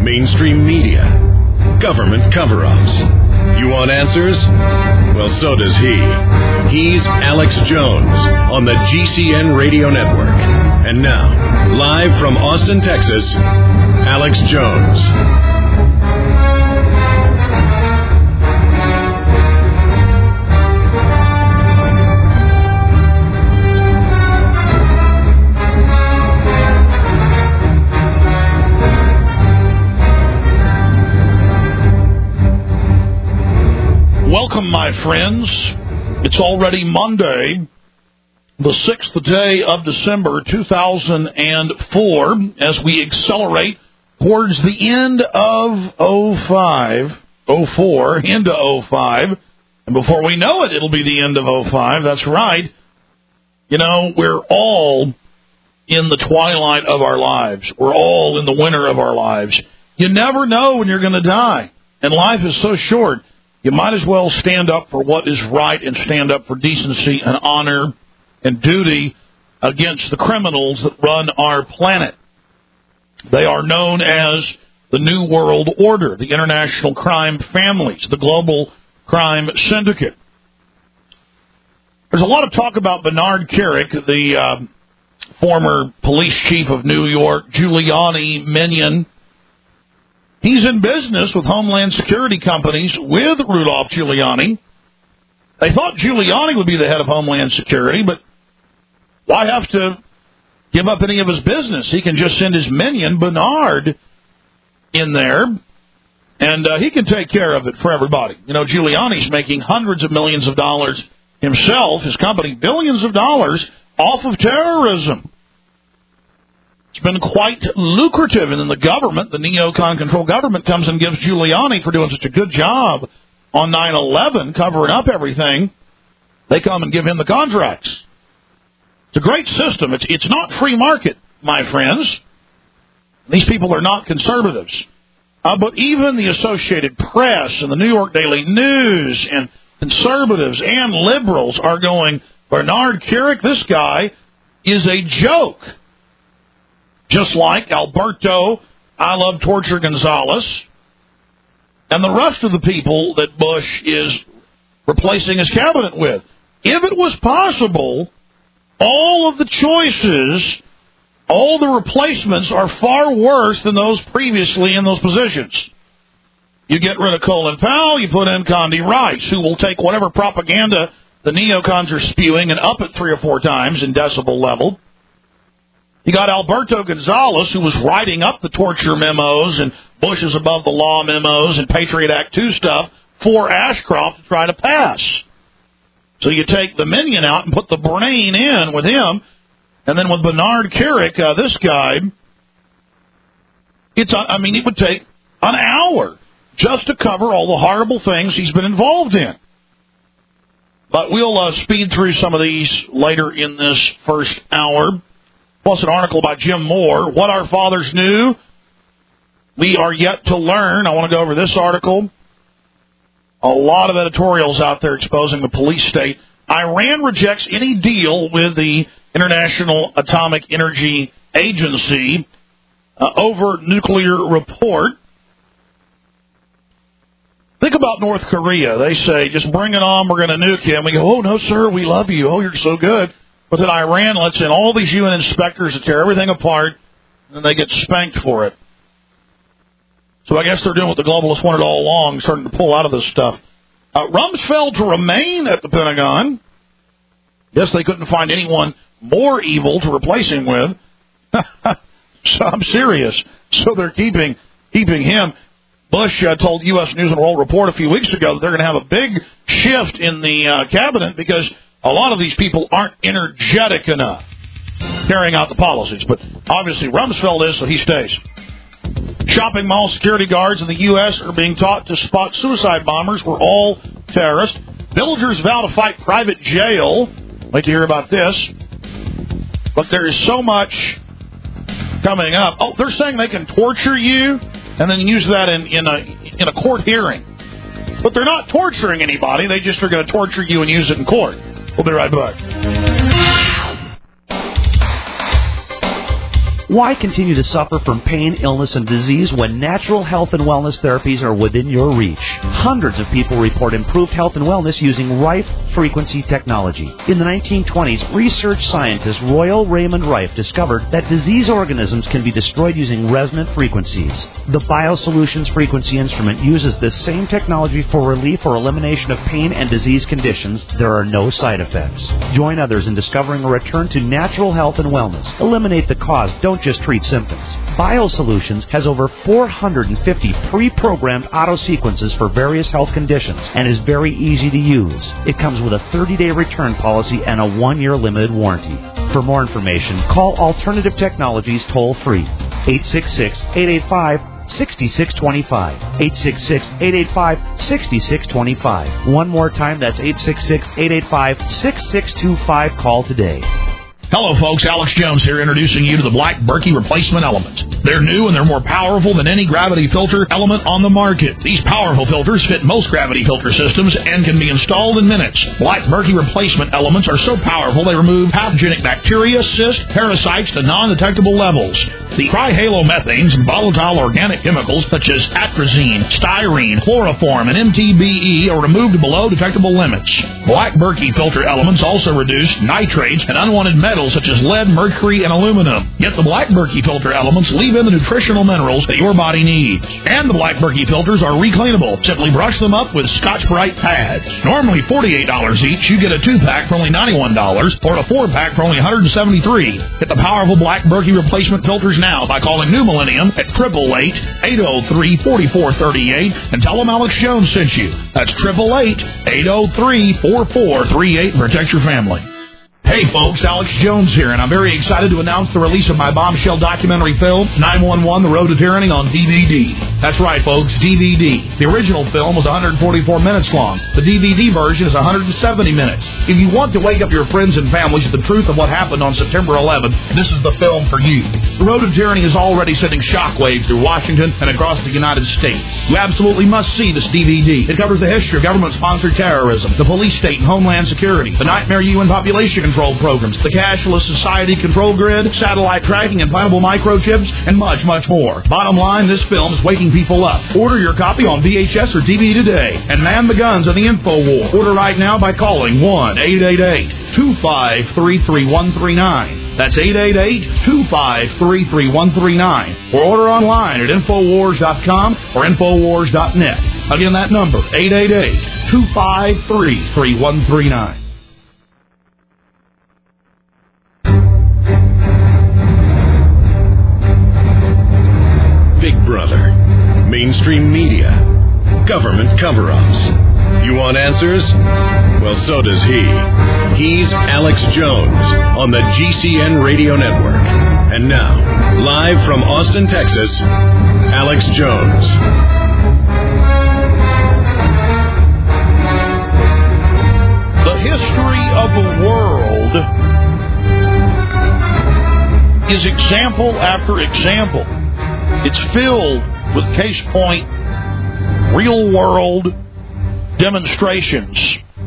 mainstream media, government cover-ups. You want answers? Well, so does he. He's Alex Jones on the GCN Radio Network. And now, live from Austin, Texas, Alex Jones. Welcome, my friends. It's already Monday, the 6th day of December, 2004, as we accelerate towards the end of 04, into 05. And before we know it, it'll be the end of 05. That's right. You know, we're all in the twilight of our lives. We're all in the winter of our lives. You never know when you're going to die. And life is so short. You might as well stand up for what is right and stand up for decency and honor and duty against the criminals that run our planet. They are known as the New World Order, the international crime families, the global crime syndicate. There's a lot of talk about Bernard Kerik, the former police chief of New York, Giuliani minion. He's in business with Homeland Security companies with Rudolph Giuliani. They thought Giuliani would be the head of Homeland Security, but why have to give up any of his business? He can just send his minion, Bernard, in there, and he can take care of it for everybody. You know, Giuliani's making hundreds of millions of dollars himself, his company, billions of dollars off of terrorism. It's been quite lucrative, and then the government, the neocon-controlled government, comes and gives Giuliani, for doing such a good job on 9/11, covering up everything, they come and give him the contracts. It's a great system. It's not free market, my friends. These people are not conservatives. But even the Associated Press and the New York Daily News and conservatives and liberals are going, Bernard Kerik, this guy is a joke. Just like Alberto, I Love Torture Gonzalez, and the rest of the people that Bush is replacing his cabinet with. If it was possible, all of the choices, all the replacements are far worse than those previously in those positions. You get rid of Colin Powell, you put in Condi Rice, who will take whatever propaganda the neocons are spewing and up it 3 or 4 times in decibel level. You got Alberto Gonzalez, who was writing up the torture memos and Bush's above the law memos and Patriot Act 2 stuff for Ashcroft to try to pass. So you take the minion out and put the brain in with him, and then with Bernard Kerik, this guy, it would take an hour just to cover all the horrible things he's been involved in. But we'll speed through some of these later in this first hour. Plus an article by Jim Moore, What Our Fathers Knew, We Are Yet to Learn. I want to go over this article. A lot of editorials out there exposing the police state. Iran rejects any deal with the International Atomic Energy Agency over nuclear report. Think about North Korea. They say, just bring it on, we're going to nuke you. And we go, oh, no, sir, we love you. Oh, you're so good. But then Iran lets in all these UN inspectors to tear everything apart, and then they get spanked for it. So I guess they're doing what the globalists wanted all along, starting to pull out of this stuff. Rumsfeld to remain at the Pentagon. Guess they couldn't find anyone more evil to replace him with. So I'm serious. So they're keeping him. Bush told U.S. News and World Report a few weeks ago that they're going to have a big shift in the cabinet because a lot of these people aren't energetic enough carrying out the policies. But obviously Rumsfeld is, so he stays. Shopping mall security guards in the U.S. are being taught to spot suicide bombers. We're all terrorists. Villagers vow to fight private jail. Wait to hear about this. But there is so much coming up. Oh, they're saying they can torture you and then use that in a court hearing. But they're not torturing anybody. They just are going to torture you and use it in court. We'll be right back. Why continue to suffer from pain, illness, and disease when natural health and wellness therapies are within your reach? Hundreds of people report improved health and wellness using Rife frequency technology. In the 1920s, research scientist Royal Raymond Rife discovered that disease organisms can be destroyed using resonant frequencies. The BioSolutions frequency instrument uses this same technology for relief or elimination of pain and disease conditions. There are no side effects. Join others in discovering a return to natural health and wellness. Eliminate the cause. Don't just treat symptoms. BioSolutions has over 450 pre-programmed auto-sequences for various health conditions and is very easy to use. It comes with a 30-day return policy and a 1-year limited warranty. For more information, call Alternative Technologies toll-free, 866-885-6625, 866-885-6625. One more time, that's 866-885-6625. Call today. Hello, folks. Alex Jones here, introducing you to the Black Berkey Replacement Element. They're new and they're more powerful than any gravity filter element on the market. These powerful filters fit most gravity filter systems and can be installed in minutes. Black Berkey Replacement Elements are so powerful they remove pathogenic bacteria, cysts, parasites to non-detectable levels. The trihalomethanes and volatile organic chemicals such as atrazine, styrene, chloroform, and MTBE are removed below detectable limits. Black Berkey filter elements also reduce nitrates and unwanted metals such as lead, mercury, and aluminum. Yet the Black Berkey filter elements leave in the nutritional minerals that your body needs. And the Black Berkey filters are recleanable. Simply brush them up with Scotch-Brite pads. Normally $48 each, you get a 2-pack for only $91 or a 4-pack for only $173. Get the powerful Black Berkey replacement filters now by calling New Millennium at 888-803-4438 and tell them Alex Jones sent you. That's 888-803-4438 and protect your family. Hey folks, Alex Jones here, and I'm very excited to announce the release of my bombshell documentary film, 911: The Road to Tyranny, on DVD. That's right folks, DVD. The original film was 144 minutes long. The DVD version is 170 minutes. If you want to wake up your friends and families to the truth of what happened on September 11th, this is the film for you. The Road to Tyranny is already sending shockwaves through Washington and across the United States. You absolutely must see this DVD. It covers the history of government-sponsored terrorism, the police state and homeland security, the Nightmare UN population control programs, the cashless society control grid, satellite tracking, implantable microchips, and much, much more. Bottom line, this film is waking people up. Order your copy on VHS or DVD today and man the guns of the info war. Order right now by calling 1-888-253-3139. That's 888-253-3139. Or order online at Infowars.com or Infowars.net. Again, that number, 888-253-3139. Big Brother, mainstream media, government cover-ups. You want answers? Well, so does he. He's Alex Jones on the GCN Radio Network. And now, live from Austin, Texas, Alex Jones. The history of the world is example after example. It's filled with case point, real-world demonstrations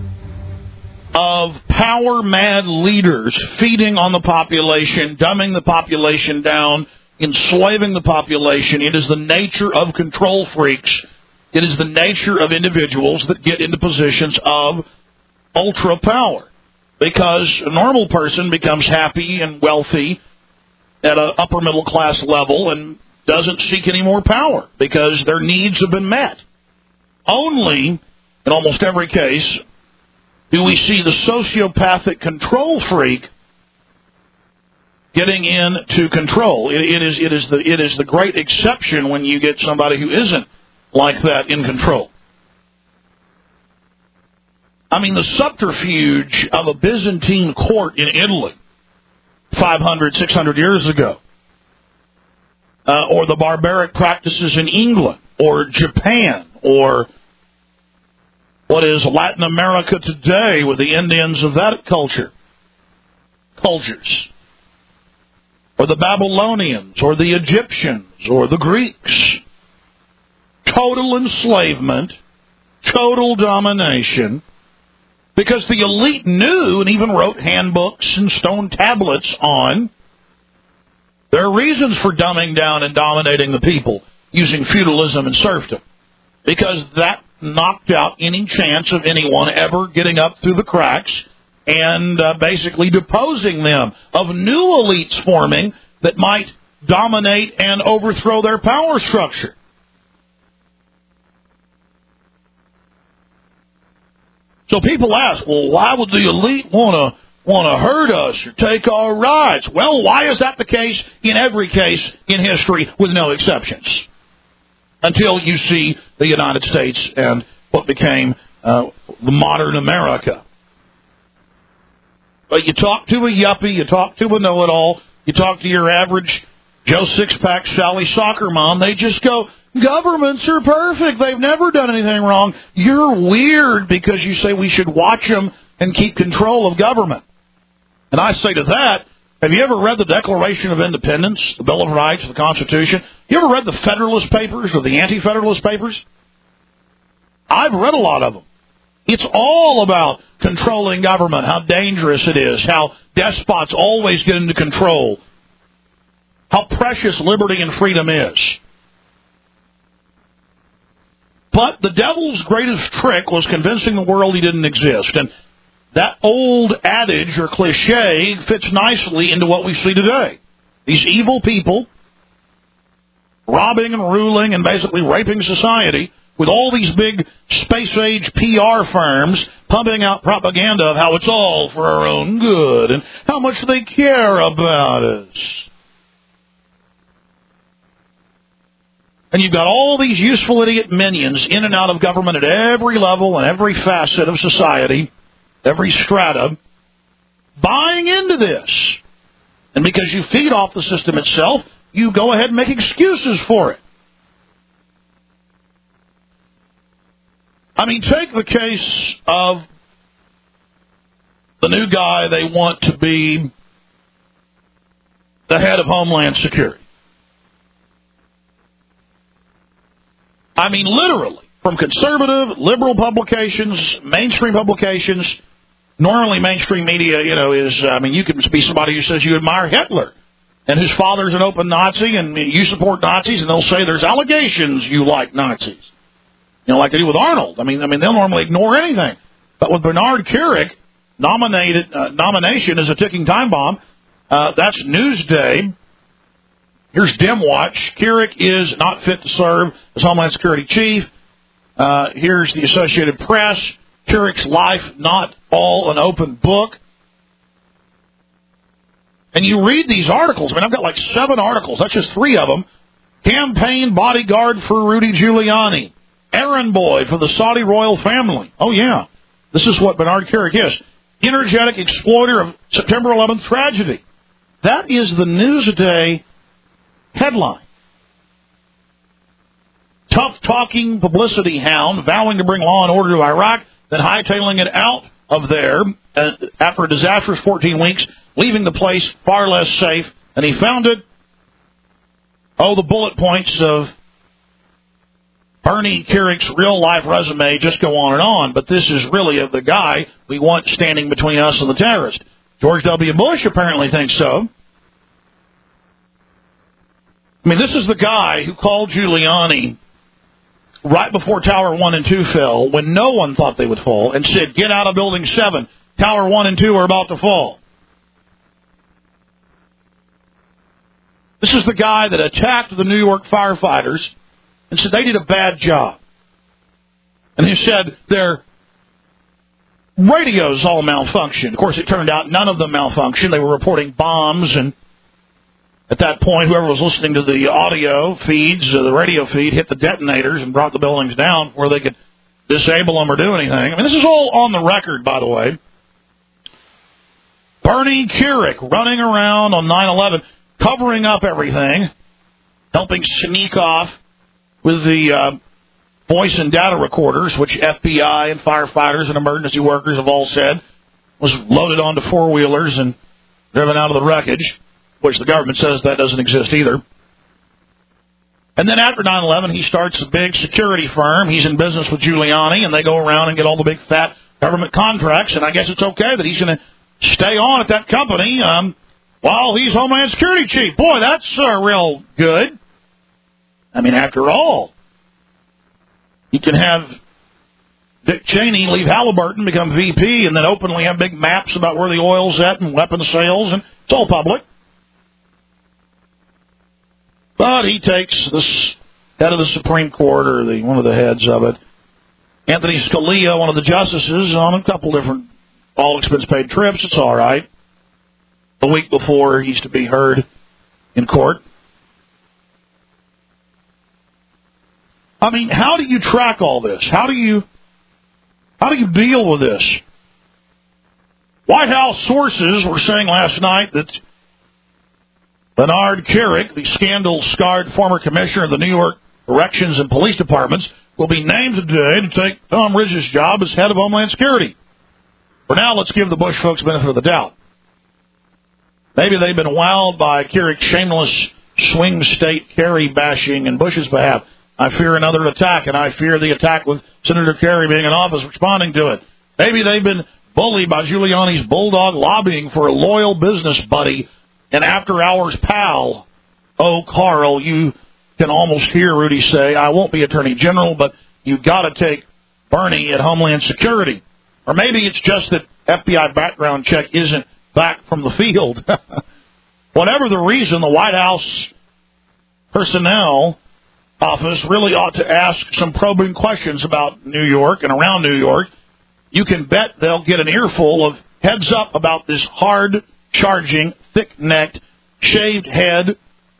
of power-mad leaders feeding on the population, dumbing the population down, enslaving the population. It is the nature of control freaks. It is the nature of individuals that get into positions of ultra power, because a normal person becomes happy and wealthy at an upper middle class level and doesn't seek any more power because their needs have been met. Only, in almost every case, do we see the sociopathic control freak getting into control. It is the great exception when you get somebody who isn't like that in control. I mean, the subterfuge of a Byzantine court in Italy 500, 600 years ago, or the barbaric practices in England, or Japan, or what is Latin America today with the Indians of that cultures, or the Babylonians, or the Egyptians, or the Greeks. Total enslavement, total domination, because the elite knew and even wrote handbooks and stone tablets on There are reasons for dumbing down and dominating the people using feudalism and serfdom, because that knocked out any chance of anyone ever getting up through the cracks and basically deposing them, of new elites forming that might dominate and overthrow their power structure. So people ask, well, why would the elite want to hurt us or take our rights? Well, why is that the case in every case in history with no exceptions? Until you see the United States and what became the modern America. But you talk to a yuppie, you talk to a know-it-all, you talk to your average Joe Sixpack, Sally Soccer Mom, they just go, governments are perfect, they've never done anything wrong. You're weird because you say we should watch them and keep control of government. And I say to that, have you ever read the Declaration of Independence, the Bill of Rights, the Constitution? You ever read the Federalist Papers or the Anti-Federalist Papers? I've read a lot of them. It's all about controlling government, how dangerous it is, how despots always get into control, how precious liberty and freedom is. But the devil's greatest trick was convincing the world he didn't exist. And that old adage or cliche fits nicely into what we see today. These evil people robbing and ruling and basically raping society with all these big space-age PR firms pumping out propaganda of how it's all for our own good and how much they care about us. And you've got all these useful idiot minions in and out of government at every level and every facet of society, every strata, buying into this. And because you feed off the system itself, you go ahead and make excuses for it. I mean, take the case of the new guy they want to be the head of Homeland Security. I mean, literally, from conservative, liberal publications, mainstream publications, normally mainstream media, you can be somebody who says you admire Hitler and whose father's an open Nazi and you support Nazis, and they'll say there's allegations you like Nazis. Like they do with Arnold. I mean, they'll normally ignore anything. But with Bernard Kerik, nomination is a ticking time bomb. That's Newsday. Here's Demwatch. Kerik is not fit to serve as Homeland Security Chief. Here's the Associated Press. Kerik's life not all an open book. And you read these articles. I mean, I've got like 7 articles. That's just 3 of them. Campaign bodyguard for Rudy Giuliani. Errand boy for the Saudi royal family. Oh, yeah. This is what Bernard Kerik is. Energetic exploiter of September 11th tragedy. That is the Newsday headline. Tough-talking publicity hound vowing to bring law and order to Iraq, then hightailing it out of there after a disastrous 14 weeks, leaving the place far less safe than he found it. Oh, the bullet points of Bernie Kerik's real-life resume just go on and on, but this is really the guy we want standing between us and the terrorist. George W. Bush apparently thinks so. I mean, this is the guy who called Giuliani right before Tower 1 and 2 fell, when no one thought they would fall, and said, get out of Building 7. Tower 1 and 2 are about to fall. This is the guy that attacked the New York firefighters and said they did a bad job. And he said their radios all malfunctioned. Of course, it turned out none of them malfunctioned. They were reporting bombs, and at that point, whoever was listening to the audio feeds, the radio feed, hit the detonators and brought the buildings down before they could disable them or do anything. I mean, this is all on the record, by the way. Bernie Kerik running around on 9/11, covering up everything, helping sneak off with the voice and data recorders, which FBI and firefighters and emergency workers have all said was loaded onto four-wheelers and driven out of the wreckage, which the government says that doesn't exist either. And then after 9/11, he starts a big security firm. He's in business with Giuliani, and they go around and get all the big, fat government contracts, and I guess it's okay that he's going to stay on at that company. Well, he's Homeland Security chief. Boy, that's real good. I mean, after all, you can have Dick Cheney leave Halliburton, become VP, and then openly have big maps about where the oil's at and weapons sales, and it's all public. But he takes this head of the Supreme Court, or one of the heads of it, Anthony Scalia, one of the justices, on a couple different all-expense-paid trips. It's all right. The week before he's to be heard in court. I mean, how do you track all this? How do you deal with this? White House sources were saying last night that Bernard Kerik, the scandal-scarred former commissioner of the New York Corrections and Police Departments, will be named today to take Tom Riz's job as head of Homeland Security. For now, let's give the Bush folks the benefit of the doubt. Maybe they've been wowed by Kerik's shameless swing state Kerry bashing in Bush's behalf. I fear another attack, and I fear the attack with Senator Kerry being in office responding to it. Maybe they've been bullied by Giuliani's bulldog lobbying for a loyal business buddy, an after-hours pal. Oh, Carl, you can almost hear Rudy say, I won't be Attorney General, but you've got to take Bernie at Homeland Security. Or maybe it's just that FBI background check isn't back from the field. Whatever the reason, the White House personnel office really ought to ask some probing questions about New York and around New York. You can bet they'll get an earful of heads up about this hard-charging, thick-necked, shaved head,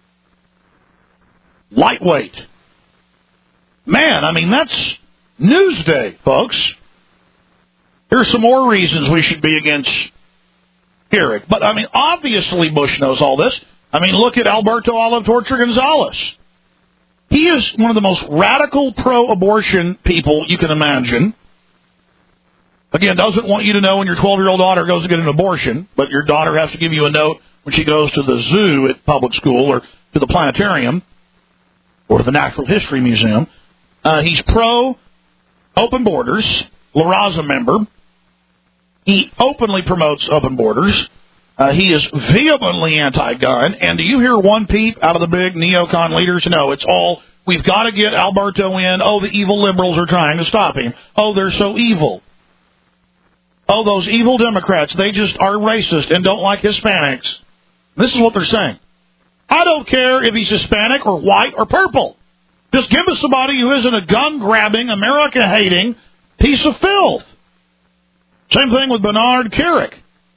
lightweight man. I mean, that's Newsday, folks. Here's some more reasons we should be against Kerik. But, I mean, obviously Bush knows all this. I mean, look at Alberto Olive Torture Gonzalez. He is one of the most radical pro-abortion people you can imagine. Again, doesn't want you to know when your 12-year-old daughter goes to get an abortion, but your daughter has to give you a note when she goes to the zoo at public school or to the planetarium or to the Natural History Museum. He's pro-open borders, La Raza member. He openly promotes open borders. He is vehemently anti-gun. And do you hear one peep out of the big neocon leaders? No, it's all, we've got to get Alberto in. Oh, the evil liberals are trying to stop him. Oh, they're so evil. Oh, those evil Democrats, they just are racist and don't like Hispanics. This is what they're saying. I don't care if he's Hispanic or white or purple. Just give us somebody who isn't a gun-grabbing, America-hating piece of filth. Same thing with Bernard Kerik.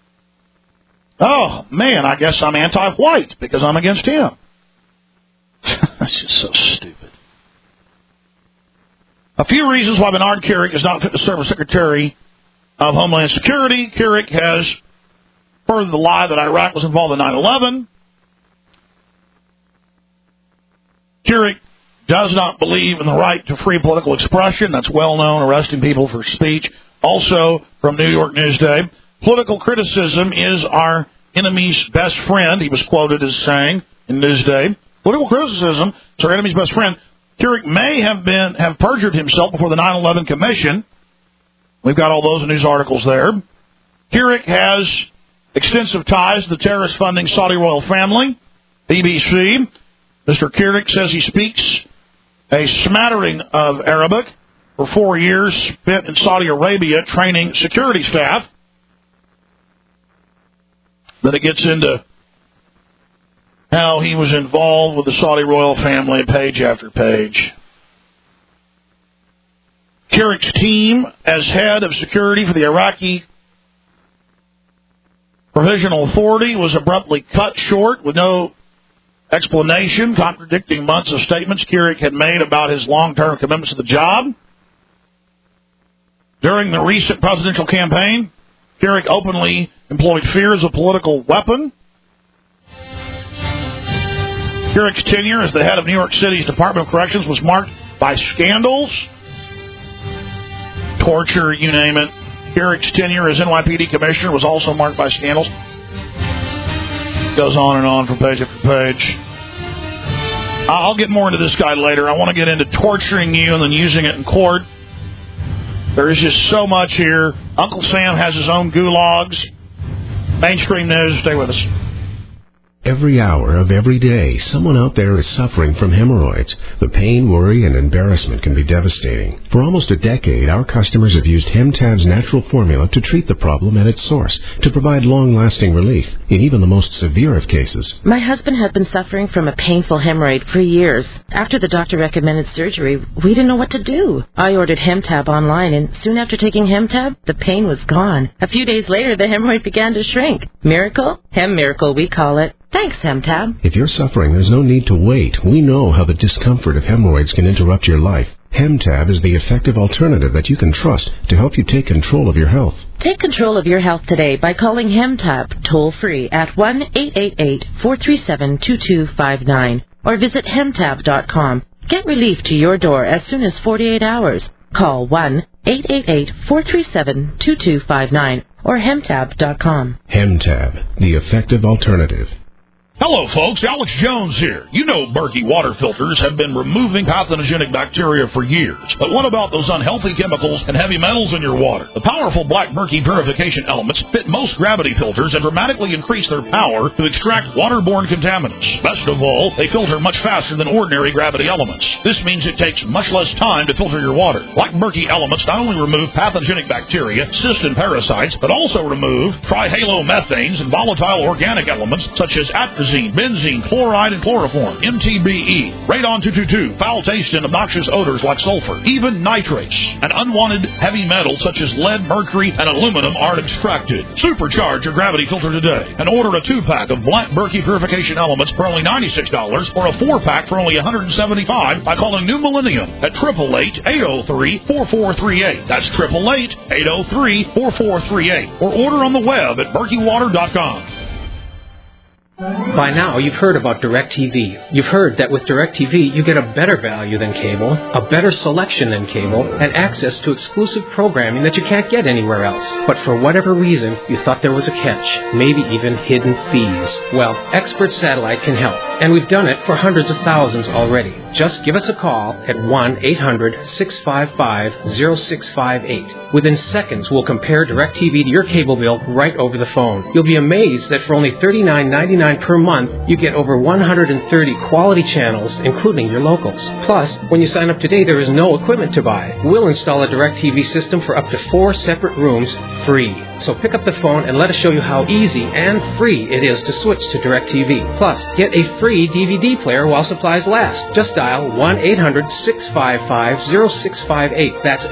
Oh, man, I guess I'm anti-white because I'm against him. That's just so stupid. A few reasons why Bernard Kerik is not fit to serve as Secretary of Homeland Security. Kerik has furthered the lie that Iraq was involved in 9/11. Kerik does not believe in the right to free political expression. That's well known, arresting people for speech. Also, from New York Newsday, political criticism is our enemy's best friend, he was quoted as saying in Newsday. Political criticism is our enemy's best friend. Kerik may have perjured himself before the 9/11 Commission. We've got all those news articles there. Kerik has extensive ties to the terrorist-funding Saudi royal family. BBC. Mr. Kerik says he speaks a smattering of Arabic. For 4 years, spent in Saudi Arabia training security staff. Then it gets into how he was involved with the Saudi royal family, page after page. Kerik's team as head of security for the Iraqi Provisional Authority was abruptly cut short with no explanation, contradicting months of statements Kerik had made about his long-term commitments to the job. During the recent presidential campaign, Kerik openly employed fear as a political weapon. Kerik's tenure as the head of New York City's Department of Corrections was marked by scandals, torture, you name it. Kerik's tenure as NYPD commissioner was also marked by scandals. Goes on and on from page after page. I'll get more into this guy later. I want to get into torturing you and then using it in court. There is just so much here. Uncle Sam has his own gulags. Mainstream news. Stay with us. Every hour of every day, someone out there is suffering from hemorrhoids. The pain, worry, and embarrassment can be devastating. For almost a decade, our customers have used Hemtab's natural formula to treat the problem at its source, to provide long-lasting relief in even the most severe of cases. My husband had been suffering from a painful hemorrhoid for years. After the doctor recommended surgery, we didn't know what to do. I ordered Hemtab online, and soon after taking Hemtab, the pain was gone. A few days later, the hemorrhoid began to shrink. Miracle? Hem miracle, we call it. Thanks, Hemtab. If you're suffering, there's no need to wait. We know how the discomfort of hemorrhoids can interrupt your life. Hemtab is the effective alternative that you can trust to help you take control of your health. Take control of your health today by calling Hemtab toll-free at 1-888-437-2259 or visit Hemtab.com. Get relief to your door as soon as 48 hours. Call 1-888-437-2259 or Hemtab.com. Hemtab, the effective alternative. Hello, folks. Alex Jones here. You know Berkey water filters have been removing pathogenic bacteria for years. But what about those unhealthy chemicals and heavy metals in your water? The powerful Black Berkey purification elements fit most gravity filters and dramatically increase their power to extract waterborne contaminants. Best of all, they filter much faster than ordinary gravity elements. This means it takes much less time to filter your water. Black Berkey elements not only remove pathogenic bacteria, cysts, and parasites, but also remove trihalomethanes and volatile organic elements such as atrazine, benzene, chloride, and chloroform, MTBE, radon-222, foul-taste and obnoxious odors like sulfur. Even nitrates and unwanted heavy metals such as lead, mercury, and aluminum are extracted. Supercharge your gravity filter today and order a 2-pack of Black Berkey purification elements for only $96 or a 4-pack for only $175 by calling New Millennium at 888-803-4438. That's 888-803-4438. Or order on the web at berkeywater.com. By now, you've heard about DirecTV. You've heard that with DirecTV, you get a better value than cable, a better selection than cable, and access to exclusive programming that you can't get anywhere else. But for whatever reason, you thought there was a catch, maybe even hidden fees. Well, Expert Satellite can help, and we've done it for hundreds of thousands already. Just give us a call at 1-800-655-0658. Within seconds, we'll compare DirecTV to your cable bill right over the phone. You'll be amazed that for only $39.99 per month, you get over 130 quality channels, including your locals. Plus, when you sign up today, there is no equipment to buy. We'll install a DirecTV system for up to 4 separate rooms free. So pick up the phone and let us show you how easy and free it is to switch to DirecTV. Plus, get a free DVD player while supplies last. Just dial 1-800-655-0658. That's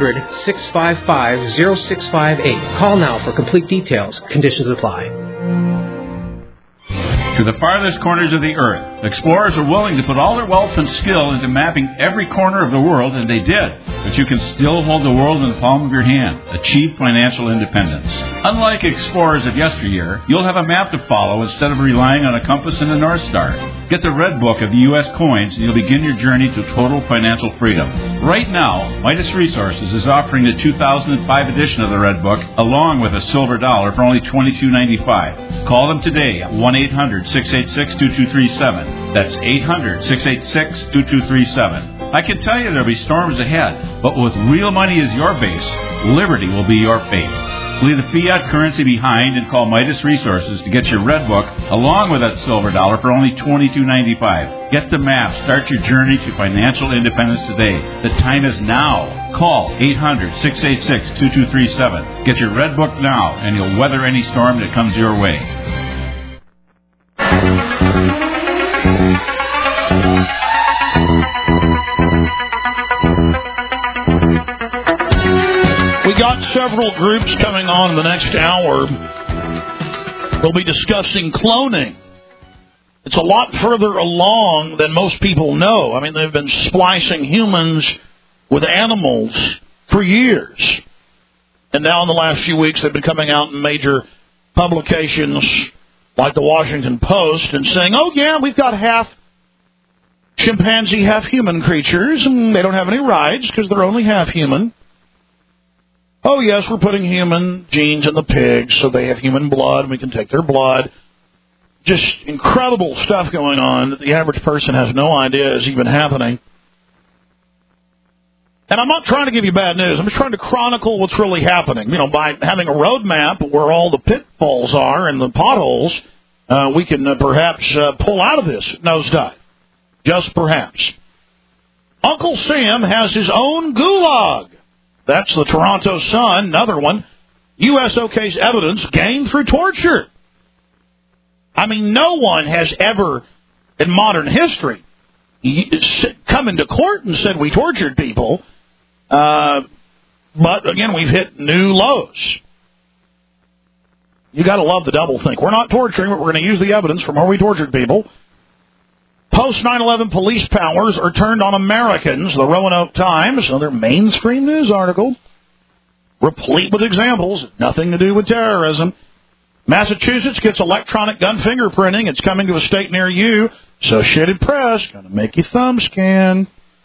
800-655-0658. Call now for complete details. Conditions apply. To the farthest corners of the earth, explorers are willing to put all their wealth and skill into mapping every corner of the world, and they did. But you can still hold the world in the palm of your hand. Achieve financial independence. Unlike explorers of yesteryear, you'll have a map to follow instead of relying on a compass and a North Star. Get the Red Book of the U.S. coins, and you'll begin your journey to total financial freedom. Right now, Midas Resources is offering the 2005 edition of the Red Book, along with a silver dollar for only $22.95. Call them today at 1-800-686-2237. That's 800-686-2237. I can tell you there'll be storms ahead, but with real money as your base, liberty will be your fate. Leave the fiat currency behind and call Midas Resources to get your Red Book along with that silver dollar for only $22.95. Get the map. Start your journey to financial independence today. The time is now. Call 800-686-2237. Get your Red Book now, and you'll weather any storm that comes your way. We got several groups coming on in the next hour. We'll be discussing cloning. It's a lot further along than most people know. I mean, they've been splicing humans with animals for years. And now in the last few weeks, they've been coming out in major publications like the Washington Post and saying, oh, yeah, we've got half chimpanzee, half human creatures, and they don't have any rights because they're only half human. Oh, yes, we're putting human genes in the pigs so they have human blood and we can take their blood. Just incredible stuff going on that the average person has no idea is even happening. And I'm not trying to give you bad news. I'm just trying to chronicle what's really happening. You know, by having a roadmap where all the pitfalls are and the potholes, we can perhaps pull out of this nosedive. Just perhaps. Uncle Sam has his own gulag. That's the Toronto Sun, another one. USOK's evidence gained through torture. I mean, no one has ever, in modern history, come into court and said we tortured people. But, again, we've hit new lows. You got to love the doublethink. We're not torturing, but we're going to use the evidence from where we tortured people. Post 9/11 police powers are turned on Americans. The Roanoke Times, another mainstream news article, replete with examples, nothing to do with terrorism. Massachusetts gets electronic gun fingerprinting. It's coming to a state near you. Associated Press, going to make you thumb scan.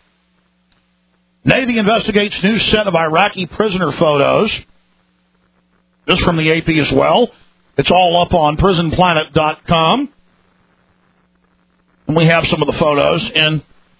Navy investigates new set of Iraqi prisoner photos. This from the AP as well. It's all up on prisonplanet.com. And we have some of the photos, and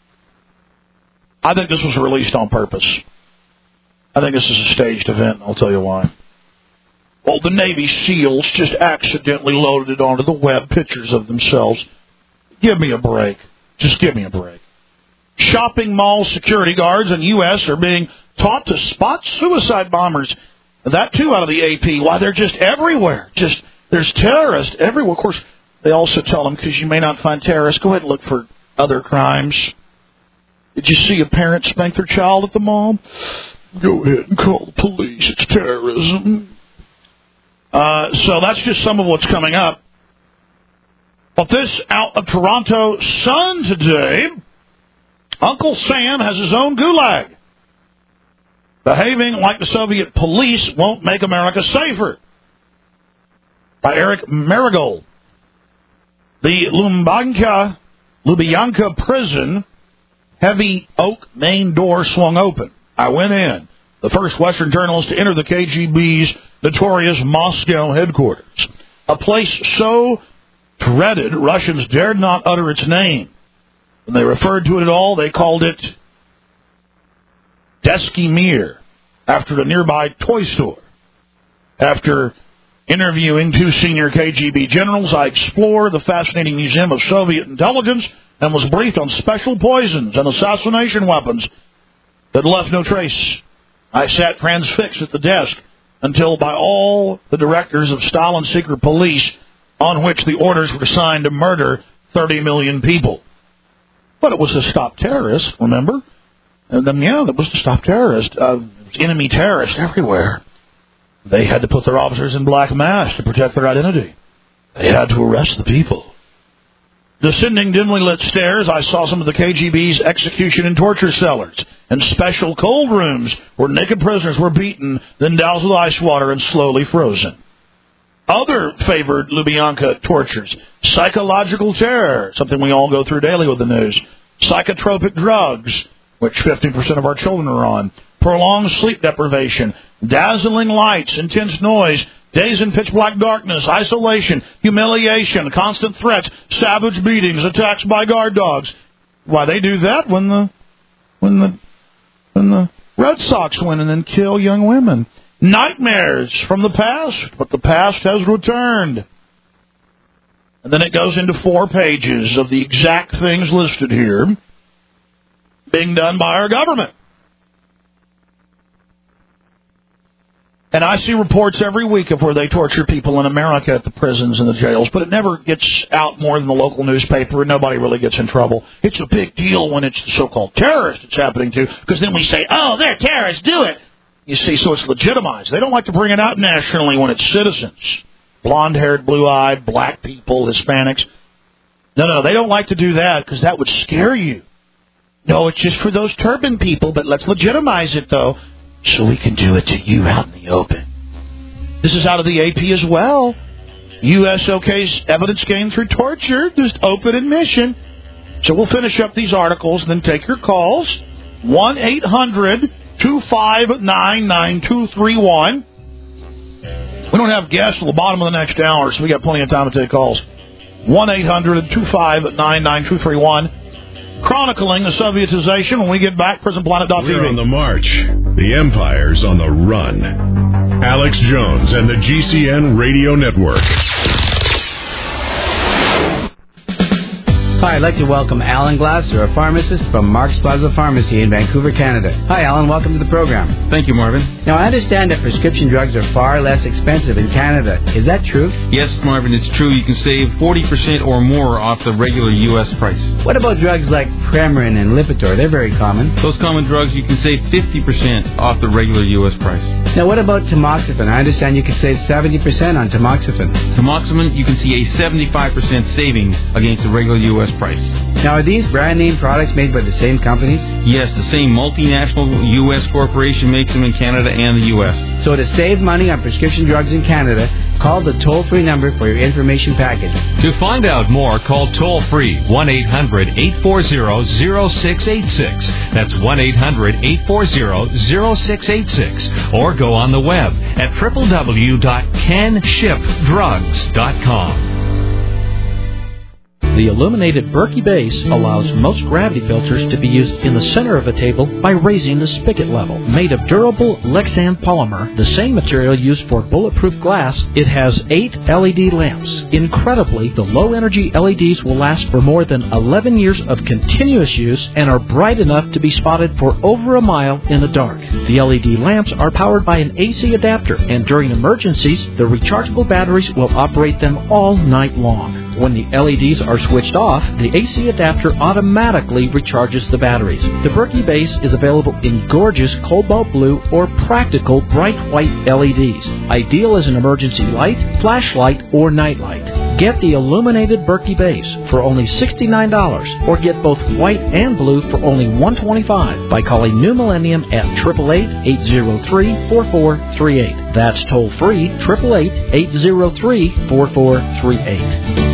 I think this was released on purpose. I think this is a staged event, and I'll tell you why. Well, the Navy SEALs just accidentally loaded it onto the web, pictures of themselves. Give me a break. Just give me a break. Shopping mall security guards in U.S. are being taught to spot suicide bombers. That, too, out of the AP. Why, they're just everywhere. There's terrorists everywhere. Of course, they also tell them, because you may not find terrorists, go ahead and look for other crimes. Did you see a parent spank their child at the mall? Go ahead and call the police. It's terrorism. So that's just some of what's coming up. But this out of Toronto Sun today, Uncle Sam has his own gulag. Behaving like the Soviet police won't make America safer. By Eric Marigold. The Lubyanka prison, heavy oak main door swung open. I went in. The first Western journalist to enter the KGB's notorious Moscow headquarters. A place so dreaded, Russians dared not utter its name. When they referred to it at all, they called it Desky Mir, after a nearby toy store. After interviewing two senior KGB generals, I explored the fascinating museum of Soviet intelligence and was briefed on special poisons and assassination weapons that left no trace. I sat transfixed at the desk until by all the directors of Stalin's secret police, on which the orders were signed to murder 30 million people. But it was to stop terrorists, remember? And then, it was to stop terrorists. There was enemy terrorists everywhere. They had to put their officers in black masks to protect their identity. They had to arrest the people. Descending dimly lit stairs, I saw some of the KGB's execution and torture cellars and special cold rooms where naked prisoners were beaten, then doused with ice water and slowly frozen. Other favored Lubyanka tortures: psychological terror, something we all go through daily with the news; psychotropic drugs, which 50% of our children are on; prolonged sleep deprivation; dazzling lights, intense noise; days in pitch black darkness; isolation; humiliation; constant threats; savage beatings; attacks by guard dogs. Why, they do that when the Red Sox win and then kill young women. Nightmares from the past, but the past has returned. And then it goes into 4 pages of the exact things listed here being done by our government. And I see reports every week of where they torture people in America at the prisons and the jails, but it never gets out more than the local newspaper, and nobody really gets in trouble. It's a big deal when it's the so-called terrorists it's happening to, because then we say, oh, they're terrorists, do it. You see, so it's legitimized. They don't like to bring it out nationally when it's citizens. Blonde-haired, blue-eyed, black people, Hispanics. No, they don't like to do that because that would scare you. No, it's just for those turban people, but let's legitimize it, though, so we can do it to you out in the open. This is out of the AP as well. USOK's evidence gained through torture, just open admission. So we'll finish up these articles and then take your calls. 1-800-259-9231. We don't have guests till the bottom of the next hour, so we got plenty of time to take calls. 1-800-259-9231. Chronicling the Sovietization. When we get back, PrisonPlanet.tv. We're on the march. The Empire's on the run. Alex Jones and the GCN Radio Network. Hi, I'd like to welcome Alan Glasser, a pharmacist from Mark's Plaza Pharmacy in Vancouver, Canada. Hi, Alan. Welcome to the program. Thank you, Marvin. Now, I understand that prescription drugs are far less expensive in Canada. Is that true? Yes, Marvin, it's true. You can save 40% or more off the regular U.S. price. What about drugs like Premarin and Lipitor? They're very common. Those common drugs, you can save 50% off the regular U.S. price. Now, what about tamoxifen? I understand you can save 70% on tamoxifen. Tamoxifen, you can see a 75% savings against the regular U.S. price. Now, are these brand name products made by the same companies? Yes, the same multinational U.S. corporation makes them in Canada and the U.S. So to save money on prescription drugs in Canada, call the toll-free number for your information package. To find out more, call toll-free 1-800-840-0686. That's 1-800-840-0686. Or go on the web at www.canshipdrugs.com. The illuminated Berkey base allows most gravity filters to be used in the center of a table by raising the spigot level. Made of durable Lexan polymer, the same material used for bulletproof glass, it has 8 LED lamps. Incredibly, the low-energy LEDs will last for more than 11 years of continuous use and are bright enough to be spotted for over a mile in the dark. The LED lamps are powered by an AC adapter, and during emergencies, the rechargeable batteries will operate them all night long. When the LEDs are switched off, the AC adapter automatically recharges the batteries. The Berkey base is available in gorgeous cobalt blue or practical bright white LEDs, ideal as an emergency light, flashlight, or nightlight. Get the illuminated Berkey base for only $69, or get both white and blue for only $125 by calling New Millennium at 888-803-4438. That's toll free 888-803-4438.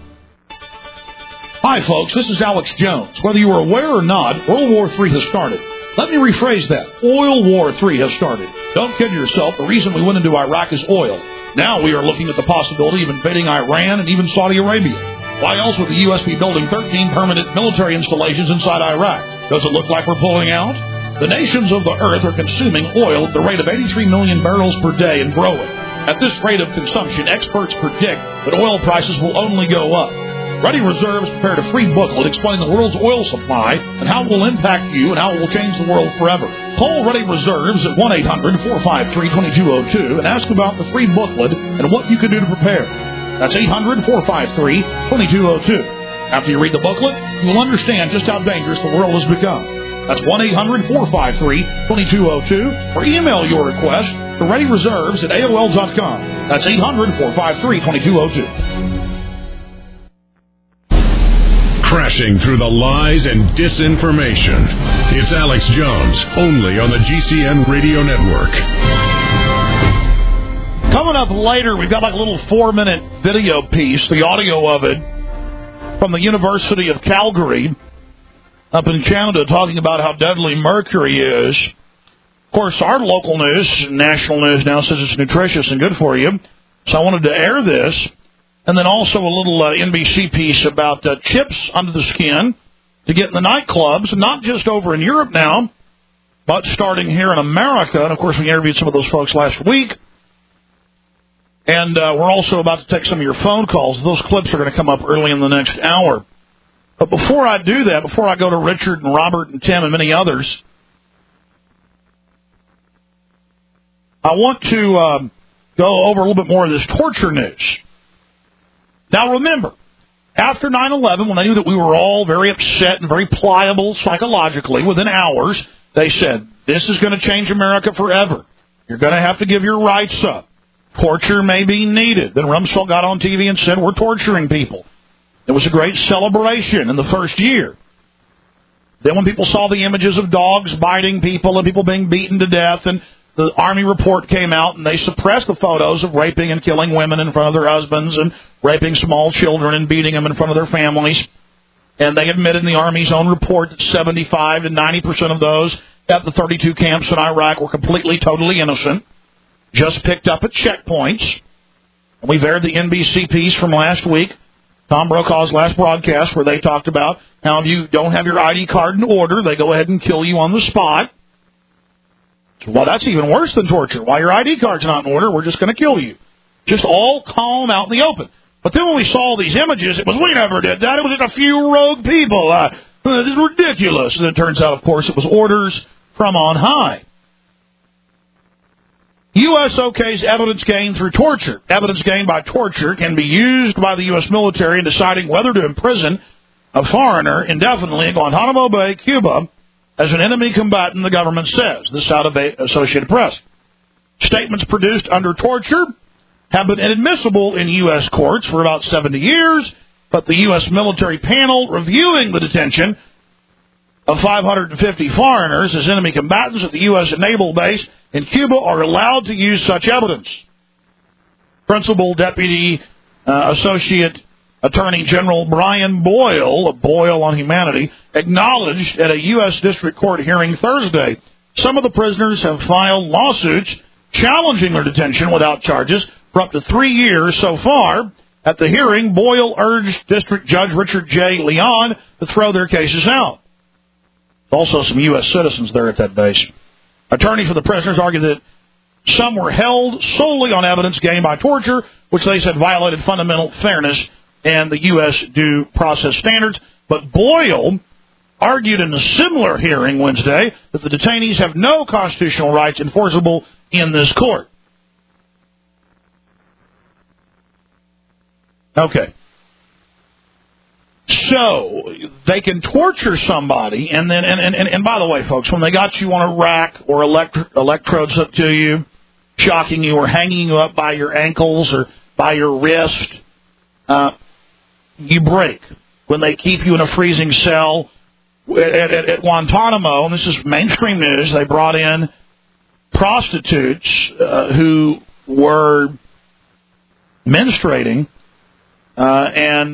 Hi, folks. This is Alex Jones. Whether you are aware or not, World War III has started. Let me rephrase that. Oil War III has started. Don't kid yourself. The reason we went into Iraq is oil. Now we are looking at the possibility of invading Iran and even Saudi Arabia. Why else would the U.S. be building 13 permanent military installations inside Iraq? Does it look like we're pulling out? The nations of the earth are consuming oil at the rate of 83 million barrels per day and growing. At this rate of consumption, experts predict that oil prices will only go up. Ready Reserves prepared a free booklet explaining the world's oil supply and how it will impact you and how it will change the world forever. Call Ready Reserves at 1-800-453-2202 and ask about the free booklet and what you can do to prepare. That's 800-453-2202. After you read the booklet, you will understand just how dangerous the world has become. That's 1-800-453-2202 or email your request to ReadyReserves at AOL.com. That's 800-453-2202. Crashing through the lies and disinformation. It's Alex Jones, only on the GCN Radio Network. Coming up later, we've got like a little 4-minute video piece, the audio of it, from the University of Calgary up in Canada, talking about how deadly mercury is. Of course, our local news, national news now, says it's nutritious and good for you. So I wanted to air this. And then also a little NBC piece about chips under the skin to get in the nightclubs, not just over in Europe now, but starting here in America. And, of course, we interviewed some of those folks last week. And we're also about to take some of your phone calls. Those clips are going to come up early in the next hour. But before I do that, before I go to Richard and Robert and Tim and many others, I want to go over a little bit more of this torture news. Now, remember, after 9/11, when they knew that we were all very upset and very pliable psychologically, within hours, they said, this is going to change America forever. You're going to have to give your rights up. Torture may be needed. Then Rumsfeld got on TV and said, we're torturing people. It was a great celebration in the first year. Then when people saw the images of dogs biting people and people being beaten to death, and the Army report came out, and they suppressed the photos of raping and killing women in front of their husbands and raping small children and beating them in front of their families. And they admitted in the Army's own report that 75 to 90% of those at the 32 camps in Iraq were completely, totally innocent, just picked up at checkpoints. And we've aired the NBC piece from last week, Tom Brokaw's last broadcast, where they talked about how if you don't have your ID card in order, they go ahead and kill you on the spot. Well, that's even worse than torture. While your ID card's not in order, we're just going to kill you. Just all calm out in the open. But then when we saw these images, it was, we never did that. It was just a few rogue people. This is ridiculous. And it turns out, of course, it was orders from on high. U.S. okays evidence gained through torture. Evidence gained by torture can be used by the U.S. military in deciding whether to imprison a foreigner indefinitely in Guantanamo Bay, Cuba, as an enemy combatant, the government says. This out of the Associated Press. Statements produced under torture have been inadmissible in U.S. courts for about 70 years, but the U.S. military panel reviewing the detention of 550 foreigners as enemy combatants at the U.S. naval base in Cuba are allowed to use such evidence. Principal Deputy Associate Attorney General Brian Boyle, of Boyle on Humanity, acknowledged at a U.S. District Court hearing Thursday some of the prisoners have filed lawsuits challenging their detention without charges for up to 3 years so far. At the hearing, Boyle urged District Judge Richard J. Leon to throw their cases out. Also some U.S. citizens there at that base. Attorneys for the prisoners argued that some were held solely on evidence gained by torture, which they said violated fundamental fairness and the U.S. due process standards. But Boyle argued in a similar hearing Wednesday that the detainees have no constitutional rights enforceable in this court. Okay. So they can torture somebody, and then and by the way, folks, when they got you on a rack or electrodes up to you, shocking you or hanging you up by your ankles or by your wrist, you break. When they keep you in a freezing cell at Guantanamo, and this is mainstream news, they brought in prostitutes who were menstruating. And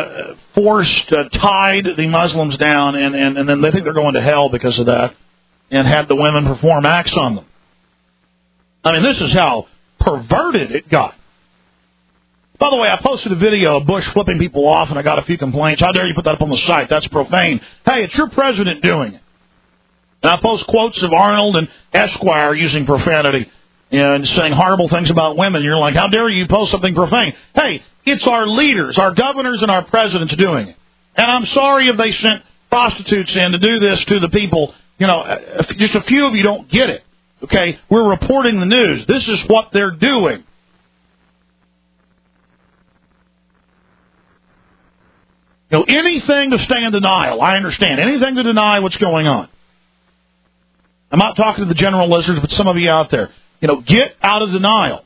tied the Muslims down, and then they think they're going to hell because of that, and had the women perform acts on them. I mean, this is how perverted it got. By the way, I posted a video of Bush flipping people off, and I got a few complaints. How dare you put that up on the site? That's profane. Hey, it's your president doing it. And I post quotes of Arnold and Esquire using profanity and saying horrible things about women. You're like, how dare you post something profane? Hey, it's our leaders, our governors, and our presidents doing it. And I'm sorry if they sent prostitutes in to do this to the people. You know, just a few of you don't get it. Okay? We're reporting the news. This is what they're doing. You know, anything to stay in denial. I understand. Anything to deny what's going on. I'm not talking to the general listeners, but some of you out there. You know, get out of denial.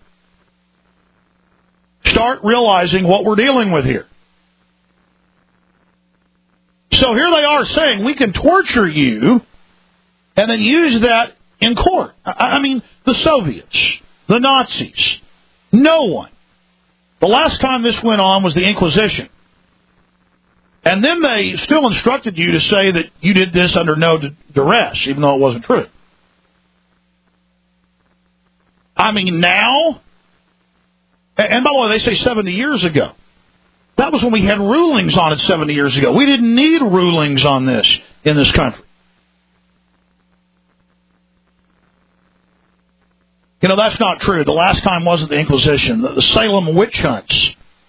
Start realizing what we're dealing with here. So here they are saying we can torture you and then use that in court. I mean, the Soviets, the Nazis, no one. The last time this went on was the Inquisition. And then they still instructed you to say that you did this under no duress, even though it wasn't true. I mean, now, and by the way, they say 70 years ago. That was when we had rulings on it 70 years ago. We didn't need rulings on this in this country. You know, that's not true. The last time wasn't the Inquisition. The Salem witch hunts.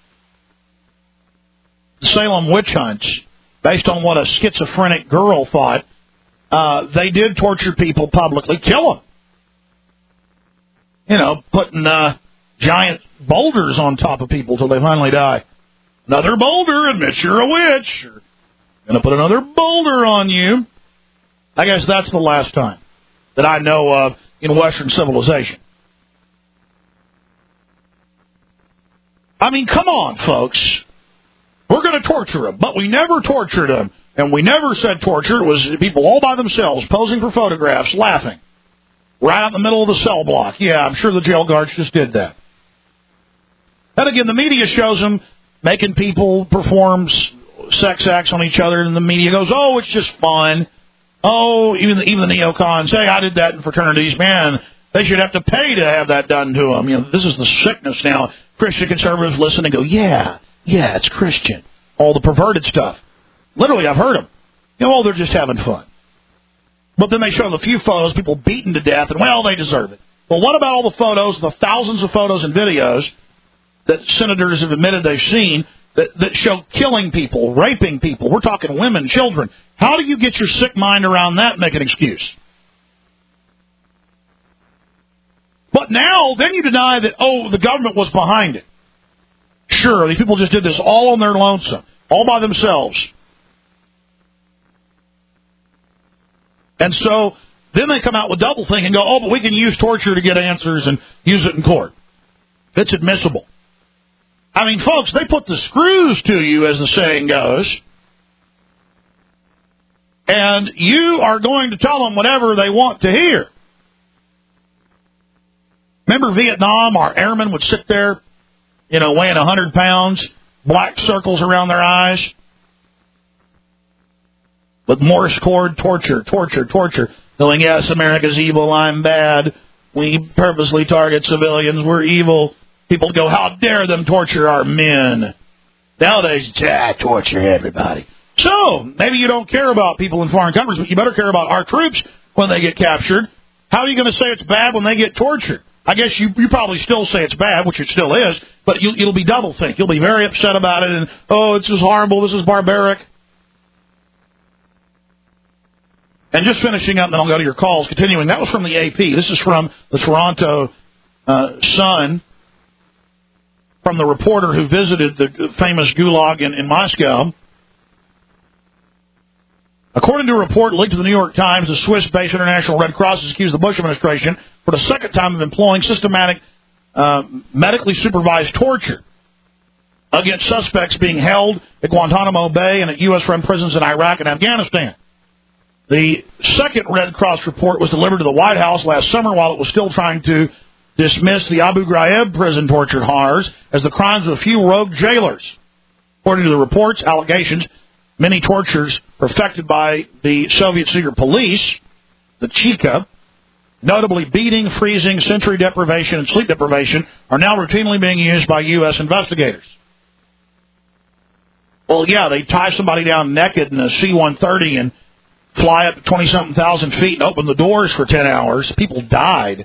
The Salem witch hunts, based on what a schizophrenic girl thought, they did torture people publicly, kill them. You know, putting giant boulders on top of people till they finally die. Another boulder admits you're a witch. Or going to put another boulder on you. I guess that's the last time that I know of in Western civilization. I mean, come on, folks. We're going to torture them, but we never tortured them. And we never said torture. It was people all by themselves posing for photographs, laughing. Right out in the middle of the cell block. Yeah, I'm sure the jail guards just did that. And again, the media shows them making people perform sex acts on each other, and the media goes, oh, it's just fun. Oh, even the neocons say, I did that in fraternities. Man, they should have to pay to have that done to them. You know, this is the sickness now. Christian conservatives listen and go, yeah, it's Christian. All the perverted stuff. Literally, I've heard them. You know, they're just having fun. But then they show the few photos, people beaten to death, and, well, they deserve it. Well, what about all the photos, the thousands of photos and videos that senators have admitted they've seen that show killing people, raping people. We're talking women, children. How do you get your sick mind around that and make an excuse? But now, then you deny that, the government was behind it. Sure, these people just did this all on their lonesome, all by themselves. And so then they come out with doublethink and go, but we can use torture to get answers and use it in court. It's admissible. I mean, folks, they put the screws to you, as the saying goes, and you are going to tell them whatever they want to hear. Remember Vietnam? Our airmen would sit there, weighing 100 pounds, black circles around their eyes, with Morse cord torture, going, yes, America's evil, I'm bad, we purposely target civilians, we're evil. People go, how dare them torture our men? Nowadays, torture everybody. So, maybe you don't care about people in foreign countries, but you better care about our troops when they get captured. How are you going to say it's bad when they get tortured? I guess you probably still say it's bad, which it still is, but you'll be double-think. You'll be very upset about it, and, this is horrible, this is barbaric. And just finishing up, and then I'll go to your calls. Continuing, that was from the AP. This is from the Toronto Sun, from the reporter who visited the famous gulag in Moscow. According to a report leaked to the New York Times, the Swiss-based International Red Cross has accused the Bush administration for the second time of employing systematic, medically supervised torture against suspects being held at Guantanamo Bay and at U.S.-run prisons in Iraq and Afghanistan. The second Red Cross report was delivered to the White House last summer while it was still trying to dismiss the Abu Ghraib prison torture horrors as the crimes of a few rogue jailers. According to the report's allegations, many tortures perfected by the Soviet secret police, the Cheka, notably beating, freezing, sensory deprivation, and sleep deprivation, are now routinely being used by U.S. investigators. Well, yeah, they tie somebody down naked in a C-130 and fly up to 20-something thousand feet and open the doors for 10 hours. People died.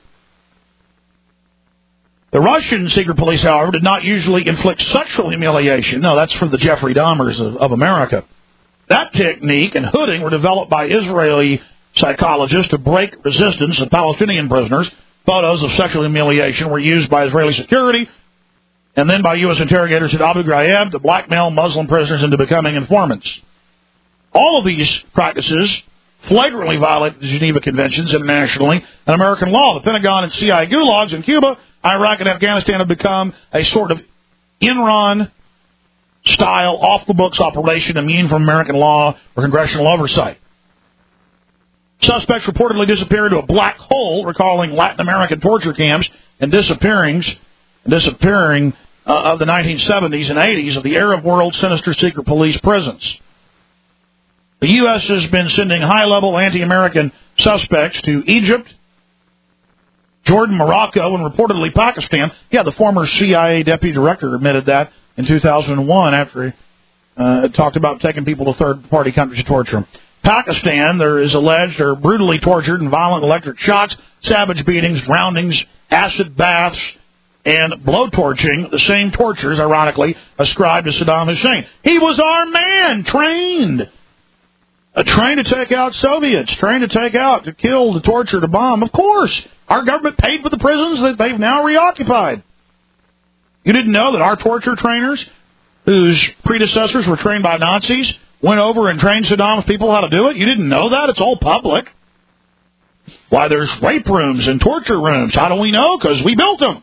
The Russian secret police, however, did not usually inflict sexual humiliation. No, that's for the Jeffrey Dahmers of America. That technique and hooding were developed by Israeli psychologists to break resistance of Palestinian prisoners. Photos of sexual humiliation were used by Israeli security and then by U.S. interrogators at Abu Ghraib to blackmail Muslim prisoners into becoming informants. All of these practices flagrantly violate the Geneva Conventions internationally and American law. The Pentagon and CIA gulags in Cuba, Iraq, and Afghanistan have become a sort of Enron-style, off-the-books operation immune from American law or congressional oversight. Suspects reportedly disappeared into a black hole, recalling Latin American torture camps and disappearing of the 1970s and 80s of the Arab world's sinister secret police prisons. The U.S. has been sending high-level anti-American suspects to Egypt, Jordan, Morocco, and reportedly Pakistan. Yeah, the former CIA deputy director admitted that in 2001 after he talked about taking people to third-party countries to torture them. Pakistan, there is alleged, are brutally tortured in violent electric shocks, savage beatings, drownings, acid baths, and blowtorching, the same tortures, ironically, ascribed to Saddam Hussein. He was our man, trained to take out Soviets, to kill, to torture, to bomb. Of course, our government paid for the prisons that they've now reoccupied. You didn't know that our torture trainers, whose predecessors were trained by Nazis, went over and trained Saddam's people how to do it? You didn't know that? It's all public. Why, there's rape rooms and torture rooms. How do we know? Because we built them.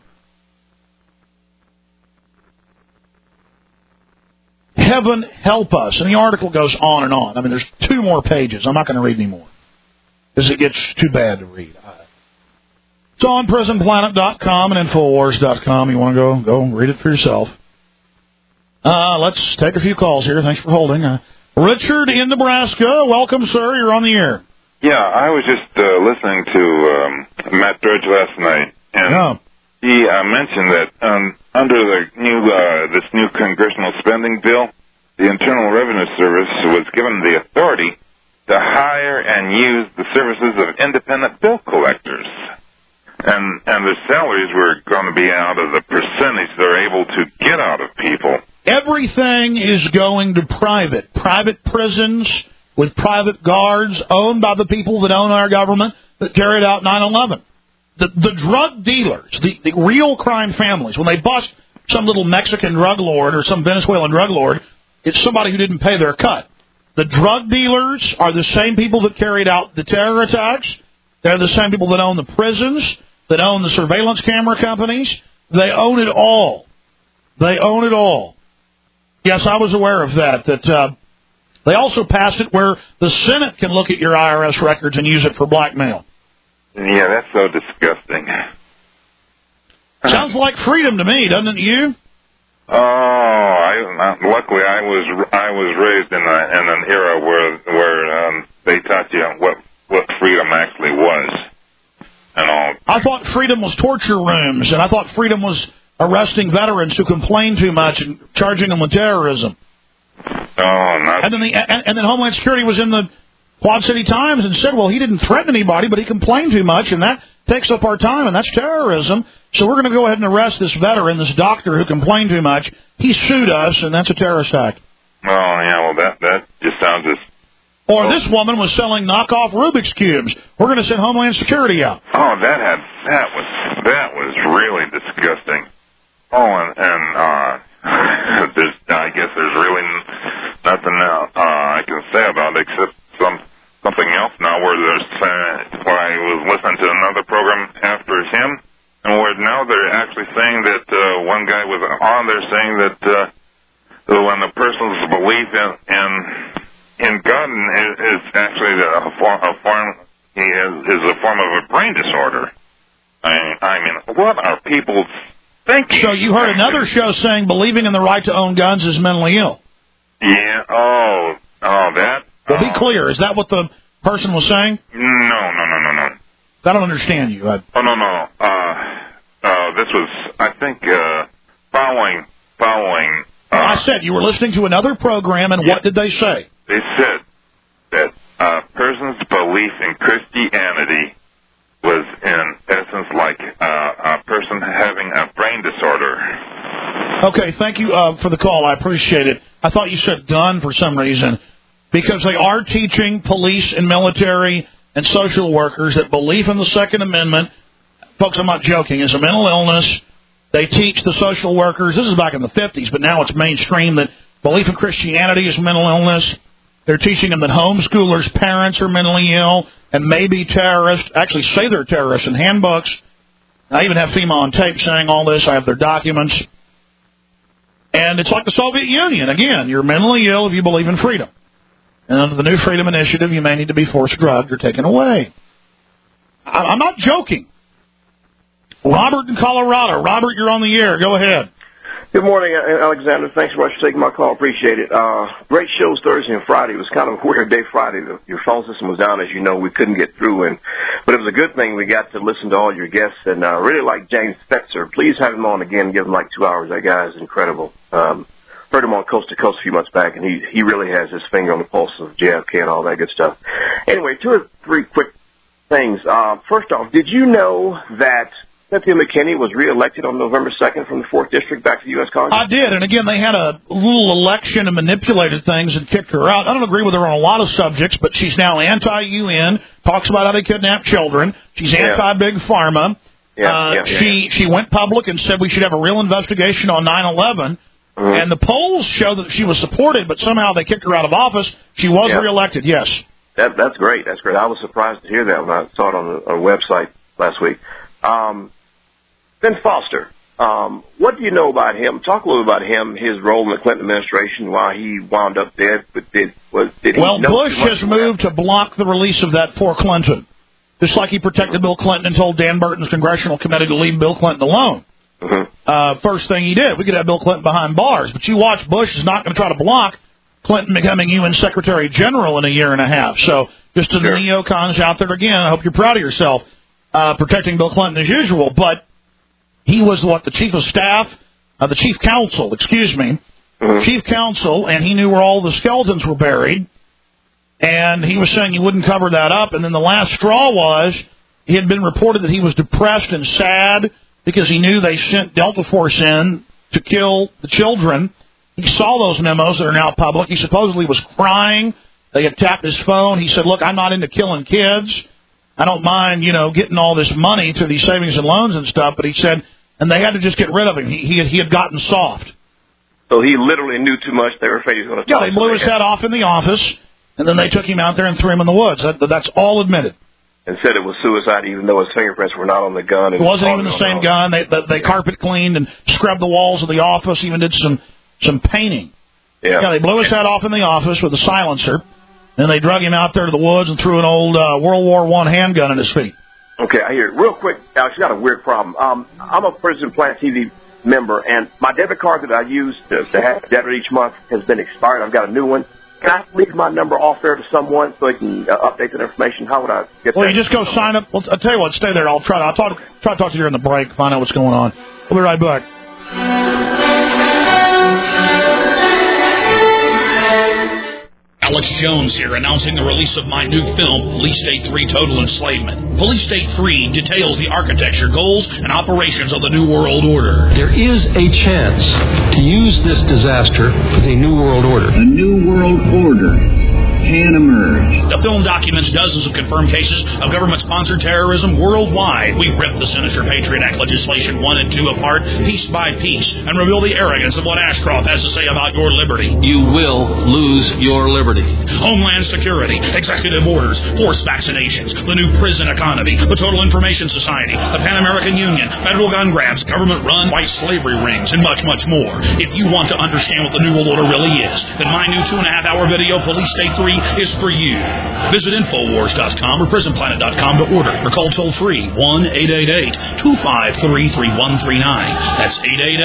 Heaven help us. And the article goes on and on. I mean, there's 2 more pages. I'm not going to read any more because it gets too bad to read. It's on prisonplanet.com and Infowars.com. You want to go read it for yourself. Let's take a few calls here. Thanks for holding. Richard in Nebraska. Welcome, sir. You're on the air. Yeah, I was just listening to Matt Drudge last night, and he mentioned that under the this new congressional spending bill, the Internal Revenue Service was given the authority to hire and use the services of independent bill collectors. and the salaries were going to be out of the percentage they're able to get out of people. Everything is going to private prisons with private guards owned by the people that own our government that carried out 9/11. The drug dealers, the real crime families, when they bust some little Mexican drug lord or some Venezuelan drug lord, it's somebody who didn't pay their cut. The drug dealers are the same people that carried out the terror attacks. They're the same people that own the prisons, that own the surveillance camera companies. They own it all. They own it all. Yes, I was aware of that. They also passed it where the Senate can look at your IRS records and use it for blackmail. Yeah, that's so disgusting. Sounds like freedom to me, doesn't it, you? Luckily I was raised in an era where they taught you what freedom actually was, and all. I thought freedom was torture rooms, and I thought freedom was arresting veterans who complain too much and charging them with terrorism. And then Homeland Security was in the Quad City Times and said, well, he didn't threaten anybody, but he complained too much, and that takes up our time, and that's terrorism. So we're going to go ahead and arrest this veteran, this doctor who complained too much. He sued us, and that's a terrorist act. Oh, yeah, well, that just sounds as... Or this woman was selling knockoff Rubik's Cubes. We're going to send Homeland Security out. Oh, that was really disgusting. Oh, and I guess there's really nothing I can say about it except something else now where where I was listening to another program after him, and where now they're actually saying that one guy was on there saying that when a person's belief in God is actually a form of a brain disorder. I mean, what are people thinking? So you heard another show saying believing in the right to own guns is mentally ill. Yeah. Oh, that. Well, be clear. Is that what the person was saying? No. I don't understand you. No. This was, I think, following. I said you were listening to another program, and what did they say? They said that a person's belief in Christianity was, in essence, like a person having a brain disorder. Okay, thank you for the call. I appreciate it. I thought you said gun for some reason, because they are teaching police and military and social workers that belief in the Second Amendment, folks, I'm not joking, is a mental illness. They teach the social workers, this is back in the 50s, but now it's mainstream, that belief in Christianity is mental illness. They're teaching them that homeschoolers' parents are mentally ill and maybe terrorists, actually say they're terrorists in handbooks. I even have FEMA on tape saying all this. I have their documents. And it's like the Soviet Union. Again, you're mentally ill if you believe in freedom. And under the new Freedom Initiative, you may need to be forced drugged or taken away. I'm not joking. Robert in Colorado. Robert, you're on the air. Go ahead. Good morning, Alexander. Thanks so much for taking my call. Appreciate it. Great shows Thursday and Friday. It was kind of a weird day Friday. Your phone system was down, as you know. We couldn't get through, but it was a good thing we got to listen to all your guests. And I really like James Fetzer. Please have him on again. Give him like 2 hours. That guy is incredible. Heard him on Coast to Coast a few months back, and he really has his finger on the pulse of JFK and all that good stuff. Anyway, 2 or 3 quick things. First off, did you know that Cynthia McKinney was reelected on November 2nd from the 4th District back to the U.S. Congress? I did, and again, they had a little election and manipulated things and kicked her out. I don't agree with her on a lot of subjects, but she's now anti-UN, talks about how they kidnap children. She's anti-Big Pharma. She went public and said we should have a real investigation on 9/11. Mm-hmm. And the polls show that she was supported, but somehow they kicked her out of office. She was reelected, yes. That's great. That's great. I was surprised to hear that when I saw it on a website last week. Ben Foster, what do you know about him? Talk a little about him, his role in the Clinton administration, why he wound up dead. But did he know Bush has moved to block the release of that for Clinton, just like he protected Bill Clinton and told Dan Burton's congressional committee to leave Bill Clinton alone. Mm-hmm. First thing he did, we could have Bill Clinton behind bars, but you watch Bush is not going to try to block Clinton becoming UN Secretary General in a year and a half. So just to the neocons out there again, I hope you're proud of yourself, protecting Bill Clinton as usual. But he was the chief of staff, the chief counsel, chief counsel, and he knew where all the skeletons were buried. And he was saying he wouldn't cover that up. And then the last straw was It had been reported that he was depressed and sad because he knew they sent Delta Force in to kill the children. He saw those memos that are now public. He supposedly was crying. They had tapped his phone. He said, look, I'm not into killing kids. I don't mind, getting all this money through these savings and loans and stuff. But he said, and they had to just get rid of him. He had gotten soft. So he literally knew too much. They were afraid he was going to talk. Yeah, they blew his head off in the office, and then they took him out there and threw him in the woods. That's all admitted. And said it was suicide, even though his fingerprints were not on the gun. It wasn't even the same gun. They carpet cleaned and scrubbed the walls of the office, even did some painting. Yeah, they blew his head off in the office with a silencer, and they drug him out there to the woods and threw an old World War I handgun at his feet. Okay, I hear it. Real quick, Alex, you got a weird problem. I'm a Prison Planet TV member, and my debit card that I use to have debit each month has been expired. I've got a new one. Can I leave my number off there to someone so they can update that information? How would I get that? Well, you just go sign up. Well, I'll tell you what, stay there. I'll try to talk to you during the break, find out what's going on. We'll be right back. Alex Jones here, announcing the release of my new film, Police State 3 Total Enslavement. Police State 3 details the architecture, goals, and operations of the New World Order. There is a chance to use this disaster for the New World Order. A New World Order can emerge. The film documents dozens of confirmed cases of government-sponsored terrorism worldwide. We rip the sinister Patriot Act legislation 1 and 2 apart, piece by piece, and reveal the arrogance of what Ashcroft has to say about your liberty. You will lose your liberty. Homeland Security, executive orders, forced vaccinations, the new prison economy, the Total Information Society, the Pan American Union, federal gun grabs, government-run white slavery rings, and much, much more. If you want to understand what the New World Order really is, then my new 2.5-hour video, Police State 3, is for you. Visit Infowars.com or PrisonPlanet.com to order or call toll-free 1-888-253-3139. That's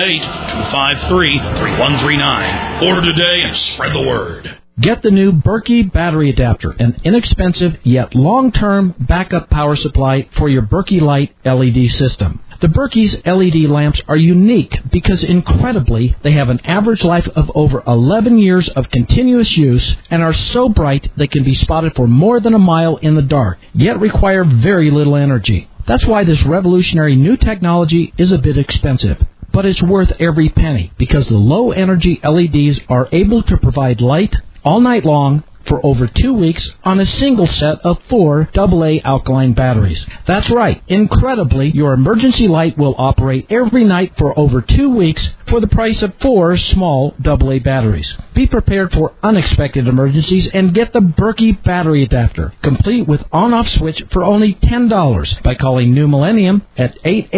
888-253-3139. Order today and spread the word. Get the new Berkey battery adapter, an inexpensive yet long-term backup power supply for your Berkey Light LED system. The Berkey's LED lamps are unique because, incredibly, they have an average life of over 11 years of continuous use and are so bright they can be spotted for more than a mile in the dark, yet require very little energy. That's why this revolutionary new technology is a bit expensive. But it's worth every penny because the low-energy LEDs are able to provide light all night long for over 2 weeks on a single set of 4 AA alkaline batteries. That's right. Incredibly, your emergency light will operate every night for over 2 weeks for the price of 4 small AA batteries. Be prepared for unexpected emergencies and get the Berkey battery adapter, complete with on-off switch for only $10 by calling New Millennium at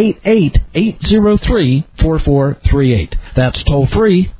888-803-4438. That's toll-free,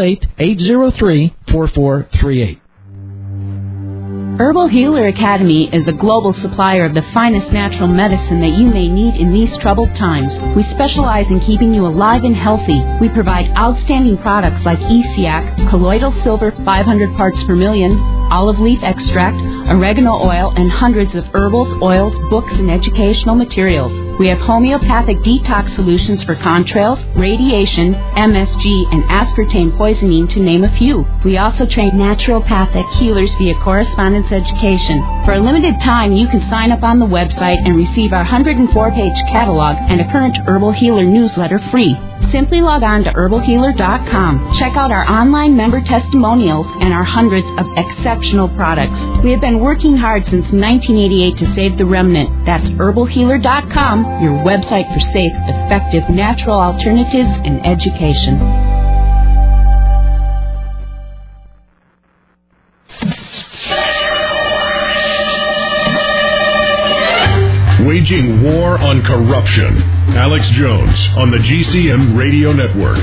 888-803-4438. Herbal Healer Academy is a global supplier of the finest natural medicine that you may need in these troubled times. We specialize in keeping you alive and healthy. We provide outstanding products like ESIAC, colloidal silver 500 parts per million, olive leaf extract, oregano oil, and hundreds of herbals, oils, books, and educational materials. We have homeopathic detox solutions for contrails, radiation, MSG, and aspartame poisoning, to name a few. We also train naturopathic healers via correspondence education. For a limited time, you can sign up on the website and receive our 104-page catalog and a current Herbal Healer newsletter free. Simply log on to herbalhealer.com. Check out our online member testimonials and our hundreds of exceptional products. We have been working hard since 1988 to save the remnant. That's herbalhealer.com, your website for safe, effective, natural alternatives and education. Waging war on corruption. Alex Jones on the GCN Radio Network.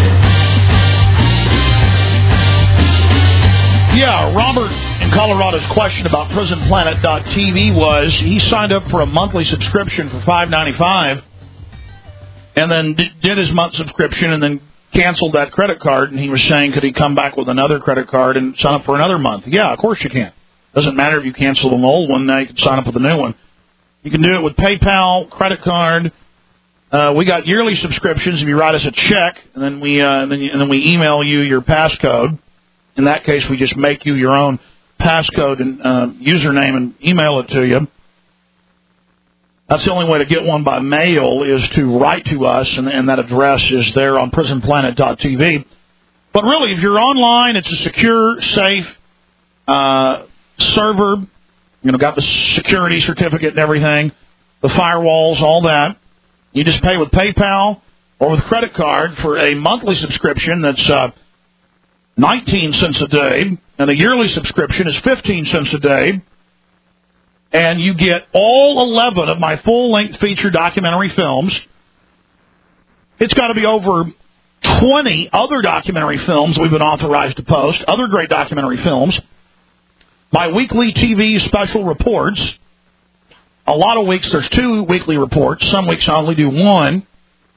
Yeah, Robert in Colorado's question about PrisonPlanet.tv was he signed up for a monthly subscription for $5.95 and then did his month subscription and then canceled that credit card, and he was saying could he come back with another credit card and sign up for another month. Yeah, of course you can. Doesn't matter if you cancel an old one, now you can sign up with a new one. You can do it with PayPal, credit card. We got yearly subscriptions if you write us a check, and then we email you your passcode. In that case, we just make you your own passcode and username and email it to you. That's the only way to get one by mail is to write to us, and that address is there on prisonplanet.tv. But really, if you're online, it's a secure, safe server. Got the security certificate and everything, the firewalls, all that. You just pay with PayPal or with credit card for a monthly subscription that's 19 cents a day, and a yearly subscription is 15 cents a day. And you get all 11 of my full-length feature documentary films. It's got to be over 20 other documentary films we've been authorized to post, other great documentary films. My weekly TV special reports. A lot of weeks there's 2 weekly reports. Some weeks I only do 1.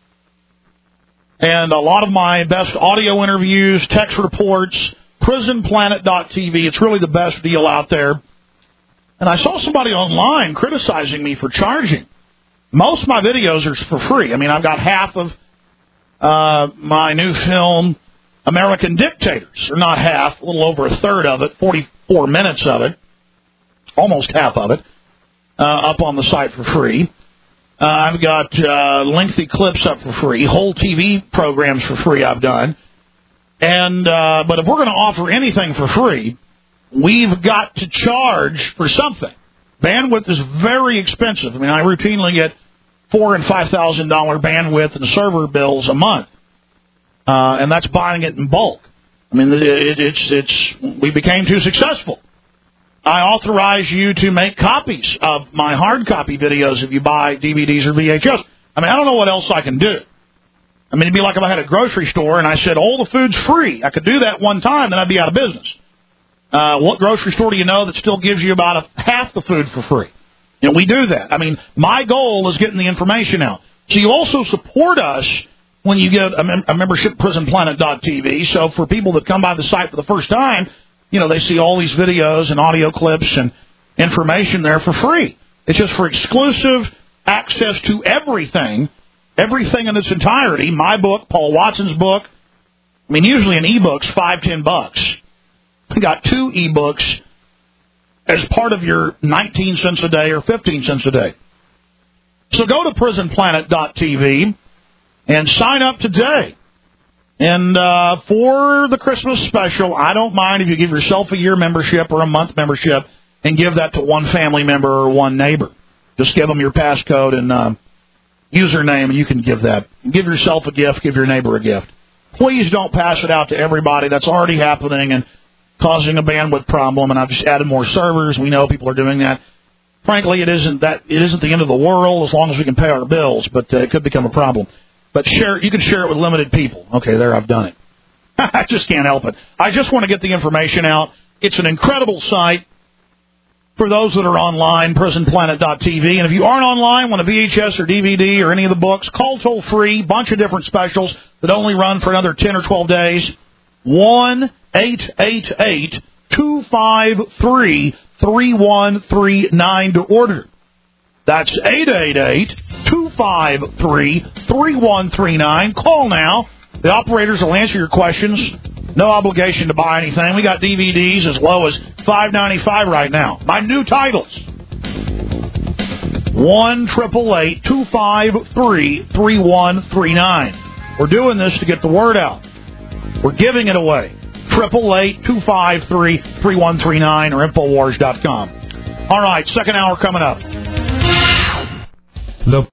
And a lot of my best audio interviews, text reports, prisonplanet.tv. It's really the best deal out there. And I saw somebody online criticizing me for charging. Most of my videos are for free. I mean, I've got half of my new film, American Dictators. Or not half, a little over a third of it, 44 minutes of it, almost half of it, up on the site for free. I've got lengthy clips up for free, whole TV programs for free I've done. And but if we're going to offer anything for free, we've got to charge for something. Bandwidth is very expensive. I mean, I routinely get $4,000 and $5,000 bandwidth and server bills a month, and that's buying it in bulk. I mean, we became too successful. I authorize you to make copies of my hard copy videos if you buy DVDs or VHS. I mean, I don't know what else I can do. I mean, it'd be like if I had a grocery store and I said, all the food's free. I could do that one time, then I'd be out of business. What grocery store do you know that still gives you about half the food for free? We do that. I mean, my goal is getting the information out. So you also support us when you get a membership at prisonplanet.tv. So for people that come by the site for the first time, they see all these videos and audio clips and information there for free. It's just for exclusive access to everything in its entirety. My book, Paul Watson's book. I mean, usually an e-book's $5-10. I got 2 e-books as part of your 19 cents a day or 15 cents a day. So go to prisonplanet.tv and sign up today. And for the Christmas special, I don't mind if you give yourself a year membership or a month membership and give that to one family member or one neighbor. Just give them your passcode and username, and you can give that. Give yourself a gift, give your neighbor a gift. Please don't pass it out to everybody. That's already happening and causing a bandwidth problem, and I've just added more servers. We know people are doing that. Frankly, it isn't the end of the world as long as we can pay our bills, but it could become a problem. But you can share it with limited people. Okay, there, I've done it. I just can't help it. I just want to get the information out. It's an incredible site for those that are online, prisonplanet.tv. And if you aren't online, want a VHS or DVD or any of the books, call toll-free, bunch of different specials that only run for another 10 or 12 days. 1-888-253-3139 to order. That's 888-253-3139. Call now. The operators will answer your questions. No obligation to buy anything. We got DVDs as low as $5.95 right now. My new titles. 1-888-253-3139. We're doing this to get the word out. We're giving it away. 888-253-3139 or Infowars.com. All right, second hour coming up.